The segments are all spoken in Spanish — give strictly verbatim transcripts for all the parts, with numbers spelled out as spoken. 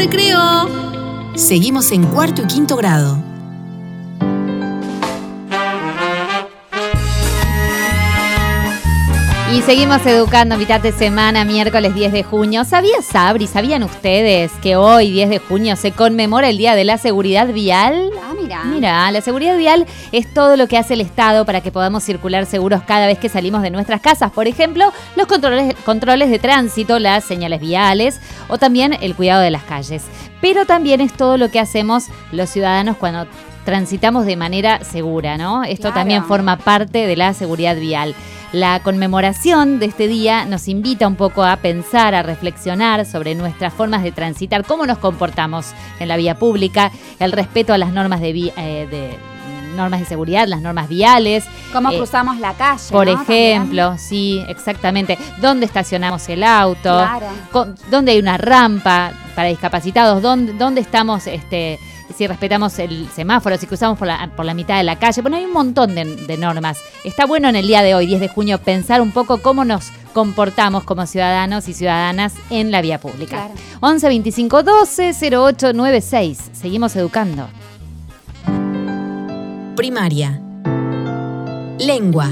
recreo. Seguimos en cuarto y quinto grado. Y seguimos educando mitad de semana, miércoles diez de junio. ¿Sabía Sabri, sabían ustedes que hoy, diez de junio, se conmemora el Día de la Seguridad Vial? Ah, mira. Mira, la seguridad vial es todo lo que hace el Estado para que podamos circular seguros cada vez que salimos de nuestras casas. Por ejemplo, los controles, controles de tránsito, las señales viales o también el cuidado de las calles. Pero también es todo lo que hacemos los ciudadanos cuando transitamos de manera segura, ¿no? Esto Claro. también forma parte de la seguridad vial. La conmemoración de este día nos invita un poco a pensar, a reflexionar sobre nuestras formas de transitar, cómo nos comportamos en la vía pública, el respeto a las normas de, vi- eh, de normas de seguridad, las normas viales. ¿Cómo eh, cruzamos la calle? Por ¿no? ejemplo, También. sí, exactamente. ¿Dónde estacionamos el auto? Claro. Con- ¿Dónde hay una rampa para discapacitados? ¿Dónde, dónde estamos, este, si respetamos el semáforo, si cruzamos por la, por la mitad de la calle? Bueno, hay un montón de, de normas. Está bueno en el día de hoy, diez de junio, pensar un poco cómo nos comportamos como ciudadanos y ciudadanas en la vía pública. Claro. once veinticinco doce cero ocho nueve seis. Seguimos educando. Primaria. Lengua.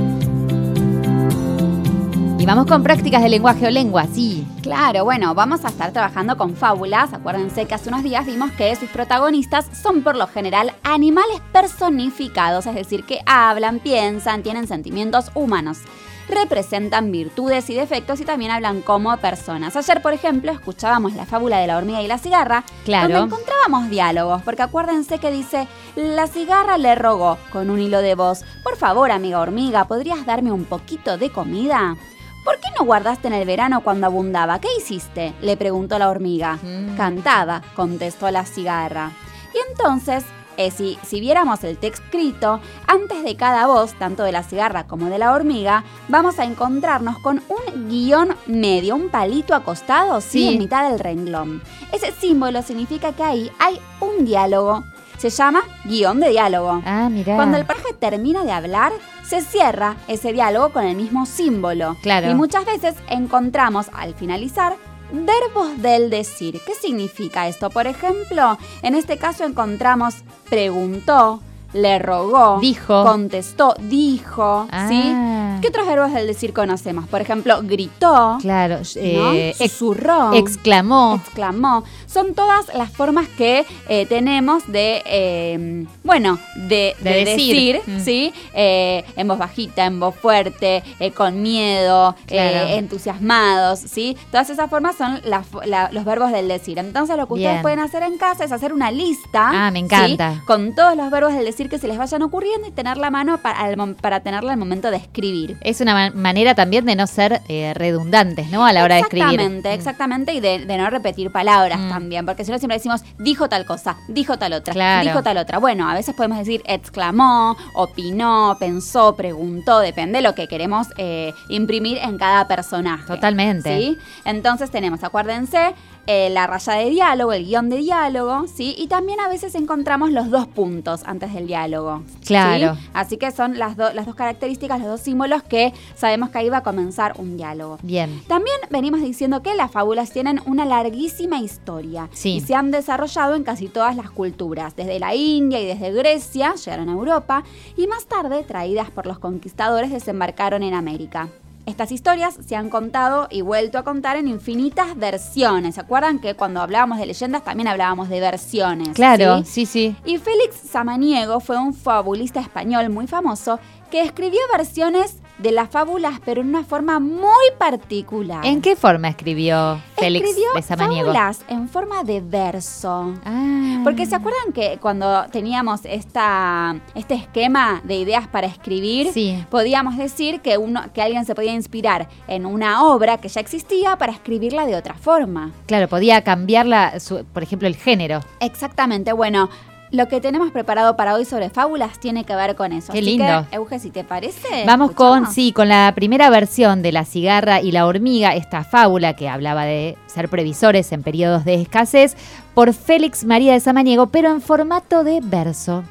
Y vamos con prácticas de lenguaje o lengua, sí. Claro, bueno, vamos a estar trabajando con fábulas. Acuérdense que hace unos días vimos que sus protagonistas son por lo general animales personificados, es decir, que hablan, piensan, tienen sentimientos humanos. Representan virtudes y defectos y también hablan como personas. Ayer, por ejemplo, escuchábamos la fábula de la hormiga y la cigarra, Claro. donde encontrábamos diálogos, porque acuérdense que dice, la cigarra le rogó con un hilo de voz, por favor, amiga hormiga, ¿podrías darme un poquito de comida? ¿Por qué no guardaste en el verano cuando abundaba? ¿Qué hiciste?, le preguntó la hormiga. Mm. Cantaba, contestó la cigarra. Y entonces, eh, si, si viéramos el texto escrito, antes de cada voz, tanto de la cigarra como de la hormiga, vamos a encontrarnos con un guión medio, un palito acostado, sí, Sí. en mitad del renglón. Ese símbolo significa que ahí hay un diálogo. Se llama guión de diálogo. Ah, mirá. Cuando el personaje termina de hablar, se cierra ese diálogo con el mismo símbolo. Claro. Y muchas veces encontramos, al finalizar, verbos del decir. ¿Qué significa esto? Por ejemplo, en este caso encontramos preguntó, le rogó, Dijo. contestó, dijo, ¿sí? Ah. ¿Qué otros verbos del decir conocemos? Por ejemplo, gritó, Claro, ¿no? eh, ex- susurró, exclamó. exclamó. Son todas las formas que eh, tenemos de, eh, bueno, de, De de decir. decir, Mm. ¿sí? Eh, en voz bajita, en voz fuerte, eh, con miedo, Claro. eh, entusiasmados, ¿sí? Todas esas formas son la- la- los verbos del decir. Entonces lo que ustedes Bien. pueden hacer en casa es hacer una lista. Ah, me encanta. ¿sí? Con todos los verbos del decir que se les vayan ocurriendo y tener la mano para, al mom- para tenerla al momento de escribir. Es una ma- manera también de no ser eh, redundantes, ¿no? A la hora de escribir. Exactamente, exactamente, y de, de no repetir palabras Mm. también, porque si no siempre decimos, dijo tal cosa, dijo tal otra, Claro. dijo tal otra. Bueno, a veces podemos decir exclamó, opinó, pensó, preguntó, depende de lo que queremos eh, imprimir en cada personaje. Totalmente. ¿Sí? Entonces tenemos, acuérdense, eh, la raya de diálogo, el guión de diálogo, ¿sí? Y también a veces encontramos los dos puntos antes del diálogo. ¿sí? Claro. Así que son las, do- las dos características, los dos símbolos que sabemos que ahí va a comenzar un diálogo. Bien. También venimos diciendo que las fábulas tienen una larguísima historia Sí. y se han desarrollado en casi todas las culturas, desde la India y desde Grecia llegaron a Europa y más tarde, traídas por los conquistadores, desembarcaron en América. Estas historias se han contado y vuelto a contar en infinitas versiones. ¿Se acuerdan que cuando hablábamos de leyendas también hablábamos de versiones? Claro, ¿sí? sí, sí. Y Félix Samaniego fue un fabulista español muy famoso que escribió versiones de las fábulas, pero en una forma muy particular. ¿En qué forma escribió Félix Escribió de Samaniego? fábulas en forma de verso. Ah. Porque ¿se acuerdan que cuando teníamos esta, este esquema de ideas para escribir, Sí. podíamos decir que, uno, que alguien se podía inspirar en una obra que ya existía para escribirla de otra forma? Claro, podía cambiarla, su- por ejemplo, el género. Exactamente, bueno, lo que tenemos preparado para hoy sobre fábulas tiene que ver con eso. Qué Así lindo. que, Euge, si te parece, Vamos con, ¿escuchamos? sí, con la primera versión de La cigarra y la hormiga, esta fábula que hablaba de ser previsores en periodos de escasez, por Félix María de Samaniego, pero en formato de verso.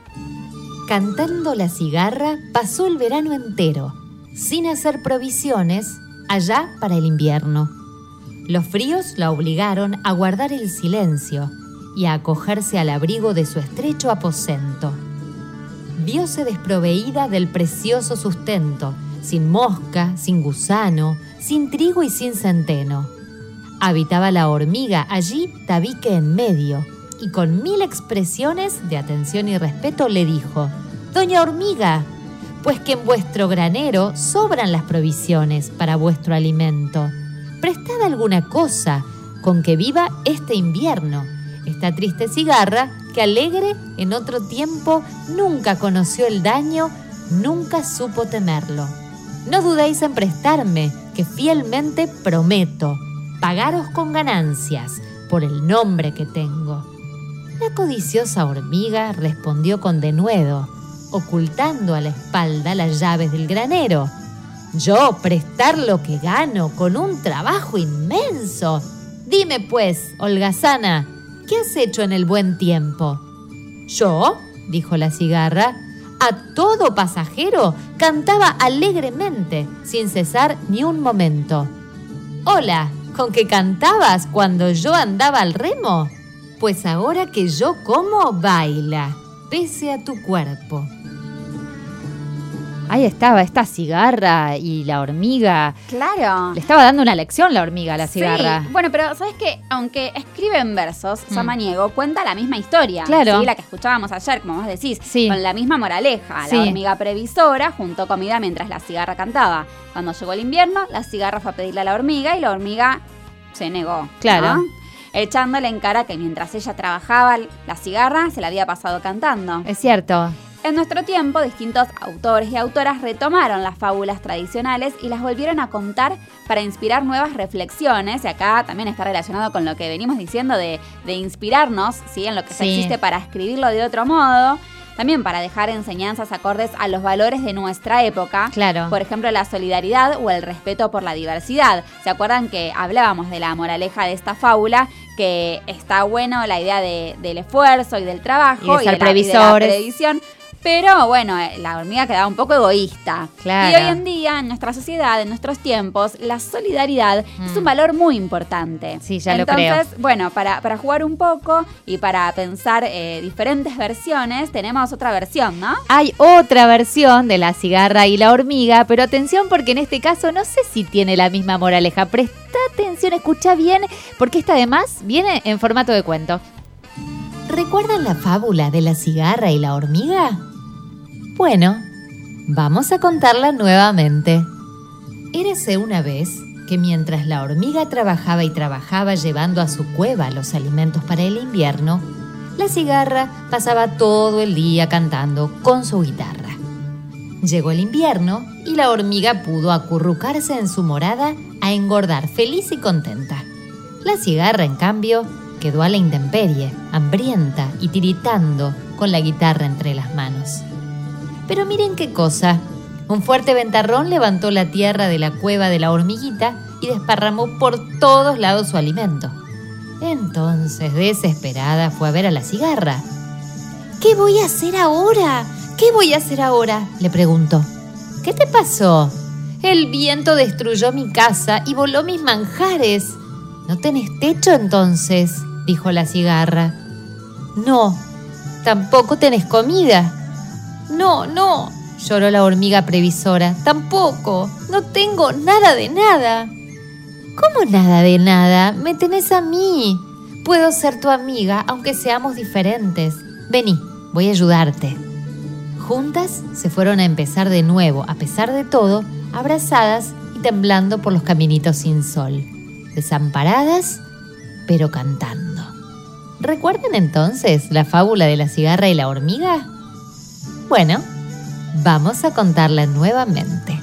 Cantando la cigarra pasó el verano entero, sin hacer provisiones, allá para el invierno. Los fríos la obligaron a guardar el silencio y a acogerse al abrigo de su estrecho aposento. Vióse desproveída del precioso sustento, sin mosca, sin gusano, sin trigo y sin centeno. Habitaba la hormiga allí tabique en medio, y con mil expresiones de atención y respeto le dijo: «Doña hormiga, pues que en vuestro granero sobran las provisiones para vuestro alimento. Prestad alguna cosa con que viva este invierno, esta triste cigarra que alegre en otro tiempo nunca conoció el daño, nunca supo temerlo. No dudéis en prestarme, que fielmente prometo pagaros con ganancias por el nombre que tengo». La codiciosa hormiga respondió con denuedo, ocultando a la espalda las llaves del granero: «Yo prestar lo que gano con un trabajo inmenso. Dime pues, holgazana, ¿qué has hecho en el buen tiempo?» «Yo», dijo la cigarra, «a todo pasajero cantaba alegremente, sin cesar ni un momento». «Hola, ¿con qué cantabas cuando yo andaba al remo? Pues ahora que yo como, baila, pese a tu cuerpo». Ahí estaba esta cigarra y la hormiga. Claro. Le estaba dando una lección la hormiga a la cigarra. Sí. Bueno, pero ¿sabes qué? Aunque escribe en versos, mm. Samaniego cuenta la misma historia. Claro. ¿Sí? La que escuchábamos ayer, como vos decís. Sí. Con la misma moraleja. Sí. La hormiga previsora juntó comida mientras la cigarra cantaba. Cuando llegó el invierno, la cigarra fue a pedirle a la hormiga y la hormiga se negó. Claro. ¿no? Echándole en cara que mientras ella trabajaba, la cigarra se la había pasado cantando. Es cierto. En nuestro tiempo, distintos autores y autoras retomaron las fábulas tradicionales y las volvieron a contar para inspirar nuevas reflexiones. Y acá también está relacionado con lo que venimos diciendo de, de inspirarnos, ¿sí? En lo que Sí. se existe para escribirlo de otro modo. También para dejar enseñanzas acordes a los valores de nuestra época. Claro. Por ejemplo, la solidaridad o el respeto por la diversidad. ¿Se acuerdan que hablábamos de la moraleja de esta fábula? Que está bueno la idea de, del esfuerzo y del trabajo Y de ser y, de la, y de la previsores. previsión. Pero bueno, la hormiga quedaba un poco egoísta. Claro. Y hoy en día, en nuestra sociedad, en nuestros tiempos, la solidaridad mm. es un valor muy importante. Sí, ya Entonces, lo creo. Entonces, bueno, para, para jugar un poco y para pensar eh, diferentes versiones, tenemos otra versión, ¿no? Hay otra versión de la cigarra y la hormiga, pero atención porque en este caso no sé si tiene la misma moraleja. Presta atención, escucha bien, porque esta además viene en formato de cuento. ¿Recuerdan la fábula de la cigarra y la hormiga? Bueno, vamos a contarla nuevamente. Érase una vez que mientras la hormiga trabajaba y trabajaba llevando a su cueva los alimentos para el invierno, la cigarra pasaba todo el día cantando con su guitarra. Llegó el invierno y la hormiga pudo acurrucarse en su morada a engordar feliz y contenta. La cigarra, en cambio, quedó a la intemperie, hambrienta y tiritando con la guitarra entre las manos. Pero miren qué cosa. Un fuerte ventarrón levantó la tierra de la cueva de la hormiguita y desparramó por todos lados su alimento. Entonces, desesperada, fue a ver a la cigarra. «¿Qué voy a hacer ahora? ¿Qué voy a hacer ahora?», le preguntó. «¿Qué te pasó?». «El viento destruyó mi casa y voló mis manjares». «¿No tenés techo entonces?», dijo la cigarra. «No, tampoco tenés comida». «No, no», lloró la hormiga previsora, «tampoco, no tengo nada de nada». «¿Cómo nada de nada? Me tenés a mí. Puedo ser tu amiga, aunque seamos diferentes. Vení, voy a ayudarte». Juntas se fueron a empezar de nuevo, a pesar de todo, abrazadas y temblando por los caminitos sin sol, desamparadas, pero cantando. ¿Recuerdan entonces la fábula de la cigarra y la hormiga? Bueno, vamos a contarla nuevamente.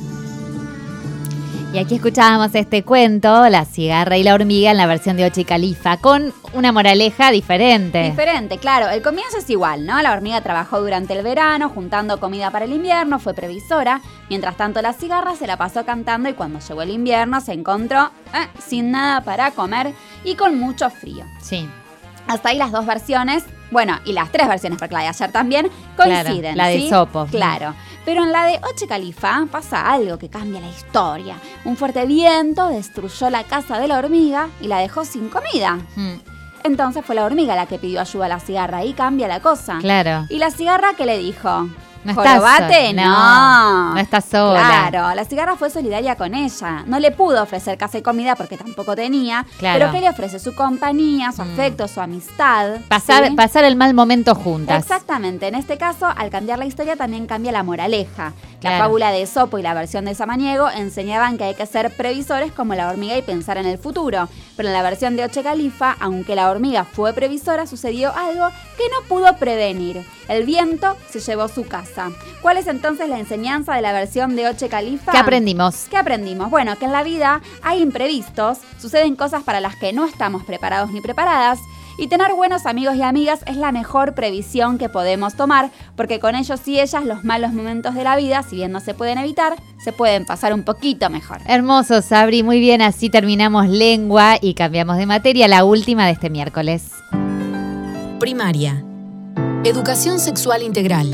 Y aquí escuchábamos este cuento, La cigarra y la hormiga, en la versión de Ochi Califa, con una moraleja diferente. Diferente, claro. El comienzo es igual, ¿no? La hormiga trabajó durante el verano, juntando comida para el invierno, fue previsora. Mientras tanto, la cigarra se la pasó cantando y cuando llegó el invierno se encontró eh, sin nada para comer y con mucho frío. Sí. Hasta ahí las dos versiones, bueno, y las tres versiones, porque la de ayer también, coinciden. Claro, la de ¿sí? Sopo. Claro. Pero en la de Oche Califa pasa algo que cambia la historia. Un fuerte viento destruyó la casa de la hormiga y la dejó sin comida. Mm. Entonces fue la hormiga la que pidió ayuda a la cigarra y cambia la cosa. Claro. ¿Y la cigarra qué le dijo? No estás ¿Jorobate? sola. No. No estás sola. Claro, la cigarra fue solidaria con ella. No le pudo ofrecer casa y comida porque tampoco tenía. Claro. Pero ¿qué le ofrece? Su compañía, su Mm. afecto, su amistad. Pasar, ¿sí? pasar el mal momento juntas. Exactamente. En este caso, al cambiar la historia, también cambia la moraleja. La Claro. fábula de Esopo y la versión de Samaniego enseñaban que hay que ser previsores como la hormiga y pensar en el futuro. Pero en la versión de Oche Califa, aunque la hormiga fue previsora, sucedió algo que no pudo prevenir. El viento se llevó su casa. ¿Cuál es entonces la enseñanza de la versión de Oche Califa? ¿Qué aprendimos? ¿Qué aprendimos? Bueno, que en la vida hay imprevistos, suceden cosas para las que no estamos preparados ni preparadas, y tener buenos amigos y amigas es la mejor previsión que podemos tomar, porque con ellos y ellas los malos momentos de la vida, si bien no se pueden evitar, se pueden pasar un poquito mejor. Hermoso, Sabri. Muy bien, así terminamos lengua y cambiamos de materia, la última de este miércoles. Primaria. Educación sexual integral.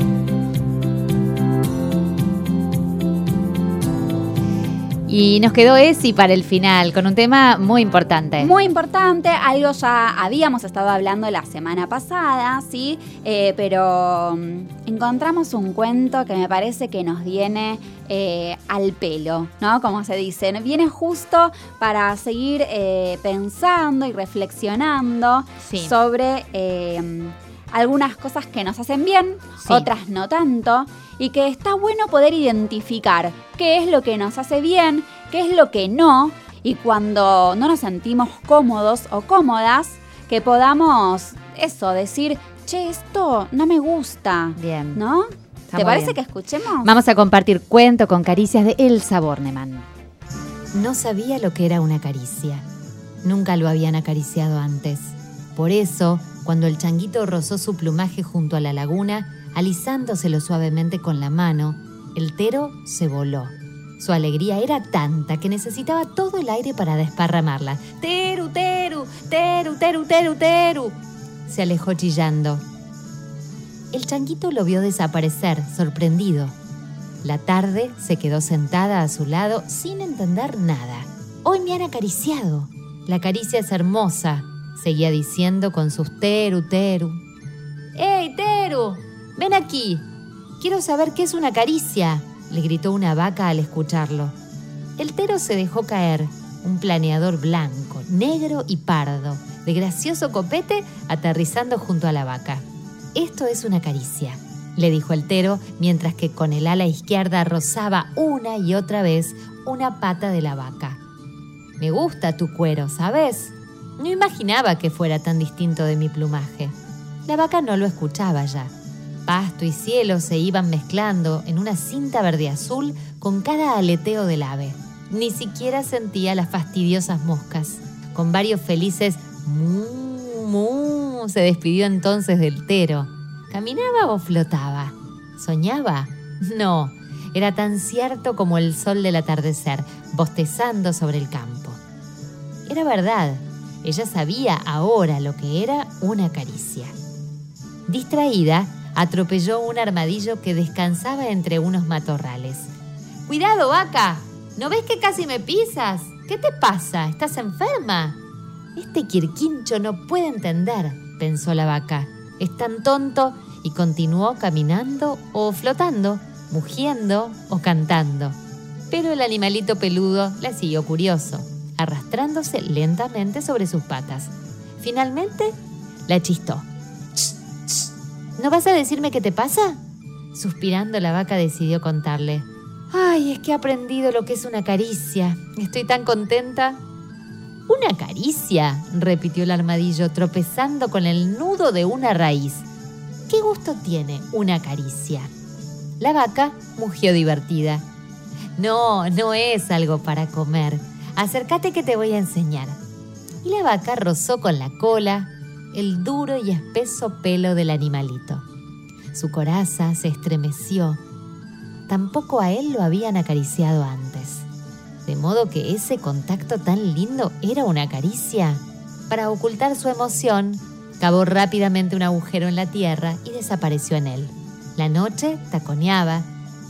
Y nos quedó Esi para el final, con un tema muy importante. Muy importante, algo ya habíamos estado hablando la semana pasada, ¿sí? Eh, pero um, encontramos un cuento que me parece que nos viene eh, al pelo, ¿no? Como se dice, viene justo para seguir eh, pensando y reflexionando Sí. sobre eh, algunas cosas que nos hacen bien, Sí. otras no tanto, y que está bueno poder identificar qué es lo que nos hace bien, qué es lo que no, y cuando no nos sentimos cómodos o cómodas, que podamos, eso, decir, che, esto no me gusta, Bien. ¿no? Está ¿Te muy parece bien. que escuchemos? Vamos a compartir cuento con caricias de Elsa Bornemann. No sabía lo que era una caricia. Nunca lo habían acariciado antes. Por eso, cuando el changuito rozó su plumaje junto a la laguna, alisándoselo suavemente con la mano, el tero se voló. Su alegría era tanta que necesitaba todo el aire para desparramarla. ¡Teru, teru! ¡Teru, teru, teru, teru! Se alejó chillando. El changuito lo vio desaparecer, sorprendido. La tarde se quedó sentada a su lado sin entender nada. «Hoy me han acariciado. La caricia es hermosa», seguía diciendo con sus teru, teru. «¡Ey, teru! ¡Ven aquí! Quiero saber qué es una caricia», le gritó una vaca al escucharlo. El tero se dejó caer, un planeador blanco, negro y pardo, de gracioso copete, aterrizando junto a la vaca. «Esto es una caricia», le dijo el tero, mientras que con el ala izquierda rozaba una y otra vez una pata de la vaca. «Me gusta tu cuero, ¿sabes? No imaginaba que fuera tan distinto de mi plumaje». La vaca no lo escuchaba ya. Pasto y cielo se iban mezclando en una cinta verde-azul con cada aleteo del ave. Ni siquiera sentía las fastidiosas moscas. Con varios felices mu, mu, se despidió entonces del tero. ¿Caminaba o flotaba? ¿Soñaba? No, era tan cierto como el sol del atardecer, bostezando sobre el campo. Era verdad, ella sabía ahora lo que era una caricia. Distraída, atropelló un armadillo que descansaba entre unos matorrales. «¡Cuidado, vaca! ¿No ves que casi me pisas? ¿Qué te pasa? ¿Estás enferma?» «Este quirquincho no puede entender», pensó la vaca. «Es tan tonto», y continuó caminando o flotando, mugiendo o cantando. Pero el animalito peludo la siguió curioso, arrastrándose lentamente sobre sus patas. Finalmente, la chistó. «¿No vas a decirme qué te pasa?», suspirando, la vaca decidió contarle. «Ay, es que he aprendido lo que es una caricia. Estoy tan contenta». «¿Una caricia?», repitió el armadillo, tropezando con el nudo de una raíz. «¿Qué gusto tiene una caricia?». La vaca mugió divertida. «No, no es algo para comer. Acércate que te voy a enseñar». Y la vaca rozó con la cola el duro y espeso pelo del animalito. Su coraza se estremeció. Tampoco a él lo habían acariciado antes. De modo que ese contacto tan lindo era una caricia. Para ocultar su emoción, cavó rápidamente un agujero en la tierra y desapareció en él. La noche taconeaba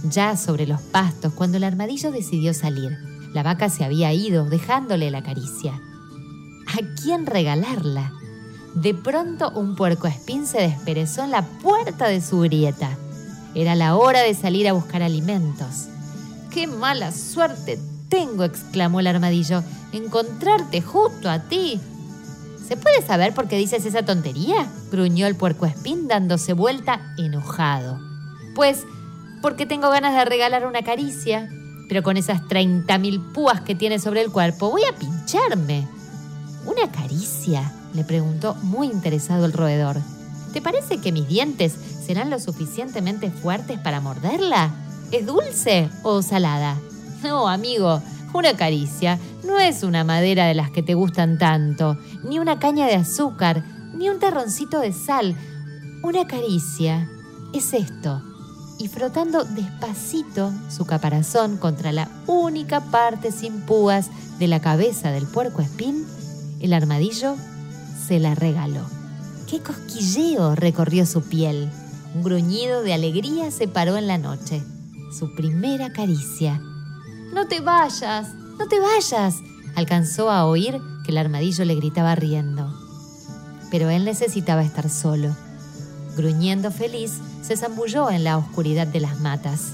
ya sobre los pastos, cuando el armadillo decidió salir. La vaca se había ido, dejándole la caricia. ¿A quién regalarla? De pronto un puercoespín se desperezó en la puerta de su grieta. Era la hora de salir a buscar alimentos. ¡Qué mala suerte tengo!, exclamó el armadillo. ¡Encontrarte justo a ti! ¿Se puede saber por qué dices esa tontería?, gruñó el puercoespín dándose vuelta enojado. Pues porque tengo ganas de regalar una caricia, pero con esas treinta mil púas que tiene sobre el cuerpo voy a pincharme. ¿Una caricia?, le preguntó muy interesado el roedor. ¿Te parece que mis dientes serán lo suficientemente fuertes para morderla? ¿Es dulce o salada? No, amigo, una caricia no es una madera de las que te gustan tanto, ni una caña de azúcar, ni un terroncito de sal. Una caricia es esto. Y frotando despacito su caparazón contra la única parte sin púas de la cabeza del puercoespín, el armadillo se la regaló. ¡Qué cosquilleo recorrió su piel! Un gruñido de alegría se paró en la noche. Su primera caricia. ¡No te vayas! ¡No te vayas!, alcanzó a oír que el armadillo le gritaba riendo. Pero él necesitaba estar solo. Gruñendo feliz, se zambulló en la oscuridad de las matas.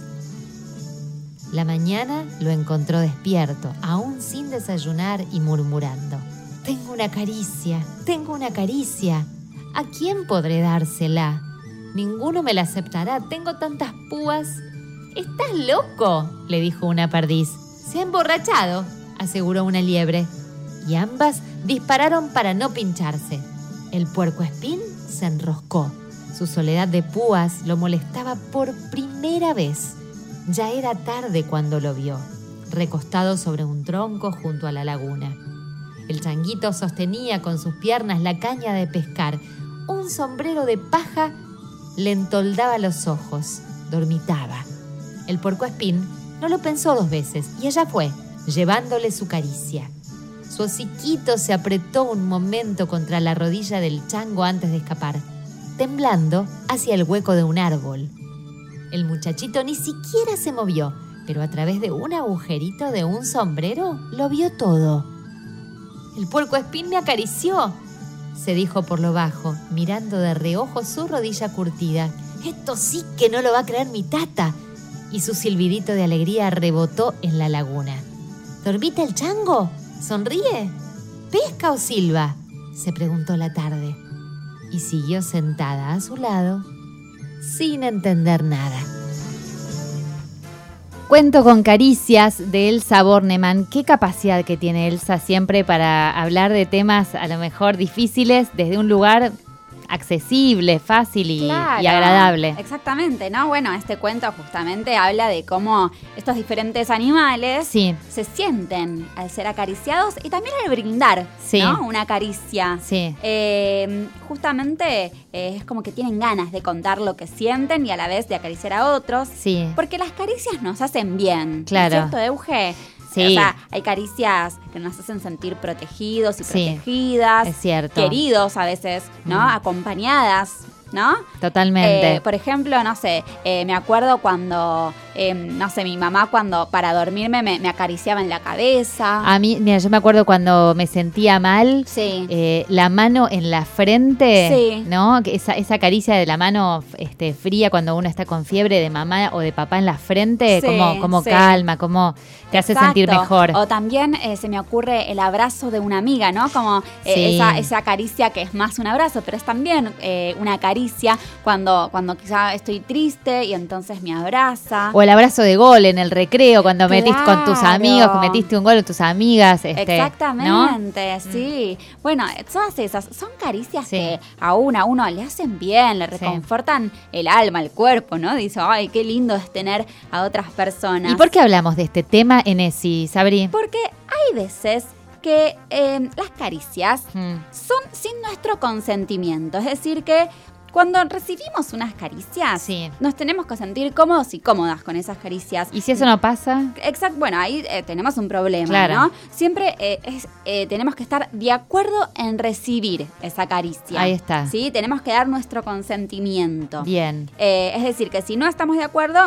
La mañana lo encontró despierto, aún sin desayunar y murmurando. «Tengo una caricia, tengo una caricia. ¿A quién podré dársela? Ninguno me la aceptará, tengo tantas púas». «¿Estás loco?», le dijo una perdiz. «Se ha emborrachado», aseguró una liebre. Y ambas dispararon para no pincharse. El puercoespín se enroscó. Su soledad de púas lo molestaba por primera vez. Ya era tarde cuando lo vio, recostado sobre un tronco junto a la laguna. El changuito sostenía con sus piernas la caña de pescar. Un sombrero de paja le entoldaba los ojos. Dormitaba. El puercoespín no lo pensó dos veces y allá fue, llevándole su caricia. Su hociquito se apretó un momento contra la rodilla del chango antes de escapar, temblando hacia el hueco de un árbol. El muchachito ni siquiera se movió, pero a través de un agujerito de un sombrero lo vio todo. «El puercoespín me acarició», se dijo por lo bajo, mirando de reojo su rodilla curtida. «Esto sí que no lo va a creer mi tata». Y su silbidito de alegría rebotó en la laguna. «¿Dormita el chango? ¿Sonríe? ¿Pesca o silba?», se preguntó la tarde. Y siguió sentada a su lado, sin entender nada. Cuento con caricias de Elsa Bornemann. Qué capacidad que tiene Elsa siempre para hablar de temas a lo mejor difíciles desde un lugar accesible, fácil y, claro, y agradable. Exactamente, ¿no? Bueno, este cuento justamente habla de cómo estos diferentes animales sí. se sienten al ser acariciados y también al brindar, sí. ¿no? Una caricia. Sí. Eh, justamente eh, es como que tienen ganas de contar lo que sienten y a la vez de acariciar a otros. Sí. Porque las caricias nos hacen bien. Claro. ¿Cierto, Euge? Sí. O sea, hay caricias que nos hacen sentir protegidos y sí, protegidas. es cierto. Queridos a veces, ¿no? Mm. Acompañadas, ¿no? Totalmente. Eh, por ejemplo, no sé, eh, me acuerdo cuando, eh, no sé, mi mamá cuando para dormirme me, me acariciaba en la cabeza. A mí, mira, yo me acuerdo cuando me sentía mal, sí. eh, la mano en la frente, sí. ¿no? Esa, esa caricia de la mano este, fría cuando uno está con fiebre de mamá o de papá en la frente, sí, como, como sí. calma, como te hace Exacto. sentir mejor. O también eh, se me ocurre el abrazo de una amiga, ¿no? Como eh, sí. esa, esa caricia que es más un abrazo, pero es también eh, una caricia cuando, cuando quizá estoy triste y entonces me abraza. O el abrazo de gol en el recreo, cuando claro. metiste con tus amigos, que metiste un gol con tus amigas. Este, exactamente, ¿no? sí. Mm. Bueno, todas esas son caricias sí. que a uno a uno le hacen bien, le reconfortan sí. el alma, el cuerpo, ¿no? Dice, ay, qué lindo es tener a otras personas. ¿Y por qué hablamos de este tema, Enesi, Sabri? Porque hay veces que eh, las caricias mm. son sin nuestro consentimiento, es decir que cuando recibimos unas caricias, sí. nos tenemos que sentir cómodos y cómodas con esas caricias. ¿Y si eso no pasa? Exacto, bueno, ahí eh, tenemos un problema, claro. ¿no? Siempre eh, es, eh, tenemos que estar de acuerdo en recibir esa caricia. Ahí está. ¿Sí? Tenemos que dar nuestro consentimiento. Bien. Eh, es decir, que si no estamos de acuerdo,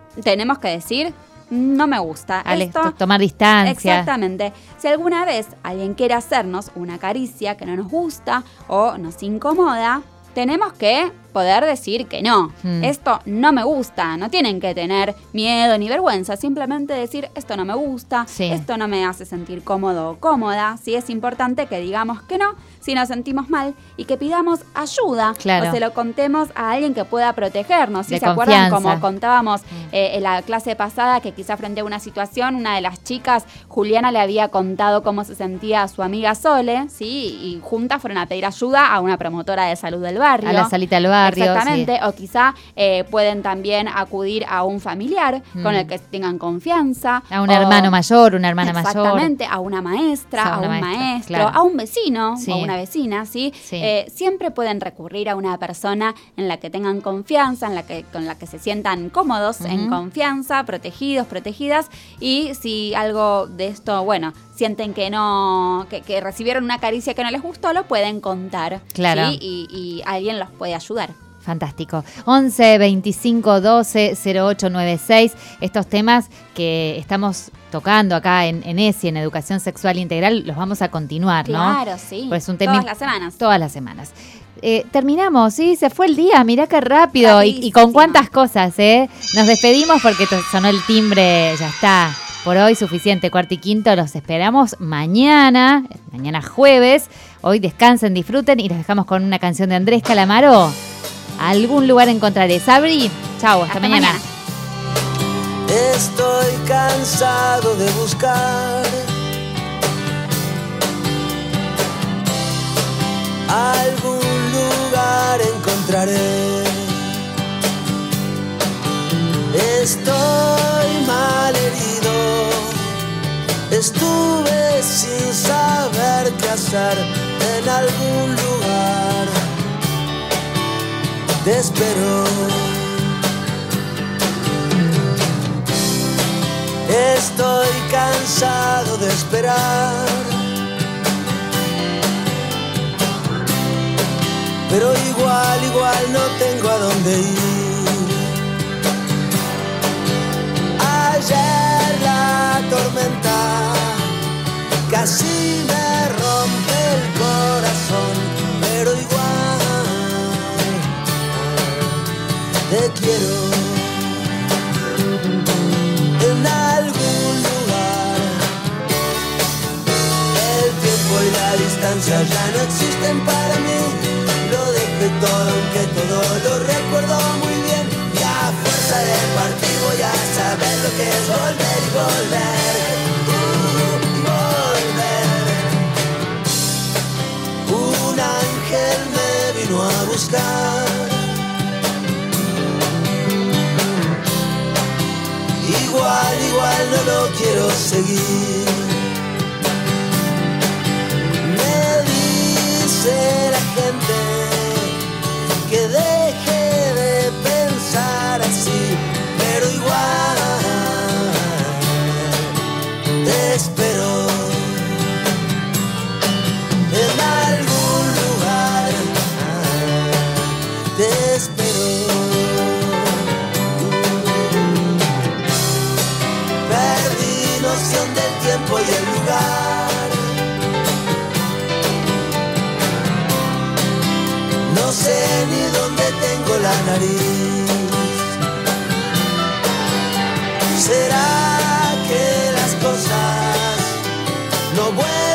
tenemos que decir, no me gusta. Ale, Esto, tomar distancia. Exactamente. Si alguna vez alguien quiere hacernos una caricia que no nos gusta o nos incomoda, tenemos que poder decir que no. Mm. Esto no me gusta. No tienen que tener miedo ni vergüenza. Simplemente decir, esto no me gusta, Sí. esto no me hace sentir cómodo o cómoda. Sí, es importante que digamos que no si nos sentimos mal y que pidamos ayuda. Claro. O se lo contemos a alguien que pueda protegernos. ¿Sí? De ¿Se acuerdan confianza. como contábamos eh, en la clase pasada que quizá frente a una situación, una de las chicas, Juliana, le había contado cómo se sentía a su amiga Sole, ¿sí? Y juntas fueron a pedir ayuda a una promotora de salud del barrio. A la salita del barrio. Exactamente, sí. o quizá eh, pueden también acudir a un familiar Mm. con el que tengan confianza. A un o- hermano mayor, una hermana mayor. Exactamente, a una maestra, A a, una un maestra, maestro, claro. a un vecino Sí. o una vecina, ¿sí? Sí. Eh, siempre pueden recurrir a una persona en la que tengan confianza, en la que, con la que se sientan cómodos, en Ujú. confianza, protegidos, protegidas. Y si algo de esto, bueno, sienten que no, que, que recibieron una caricia que no les gustó, lo pueden contar. Claro. ¿sí? Y, y alguien los puede ayudar. Fantástico. once, veinticinco, doce, cero ocho nueve seis. Estos temas que estamos tocando acá en, en ESI, en Educación Sexual Integral, los vamos a continuar, ¿no? Claro, sí. Pues un tema Todas las semanas. Todas las semanas. Eh, terminamos, sí, se fue el día, mirá qué rápido. Y, y Rapidísimo. con cuántas cosas, ¿eh? Nos despedimos porque to- sonó el timbre, ya está. Por hoy suficiente, cuarto y quinto. Los esperamos mañana, mañana jueves. Hoy descansen, disfruten y los dejamos con una canción de Andrés Calamaro. A algún lugar encontraré. Sabri, chau, hasta, Hasta mañana. mañana. Estoy cansado de buscar algún lugar encontraré. Estoy mal herido, estuve sin saber qué hacer en algún lugar. Te espero. Estoy cansado de esperar, pero igual, igual no tengo a dónde ir. Ayer la tormenta casi me rompe el corazón, pero igual te quiero. En algún lugar el tiempo y la distancia ya no existen para mí. Lo dejé todo, aunque todo lo recuerdo muy bien. Y a fuerza de partir voy a saber lo que es volver y volver. Uh, volver. Un ángel me vino a buscar. Igual, igual no lo quiero seguir. Me dice la gente que deje de pensar así, pero igual te espero en algún lugar. Te espero. Perdí noción del tiempo y el lugar. No sé ni dónde tengo la nariz. ¿Será que las cosas no vuelven?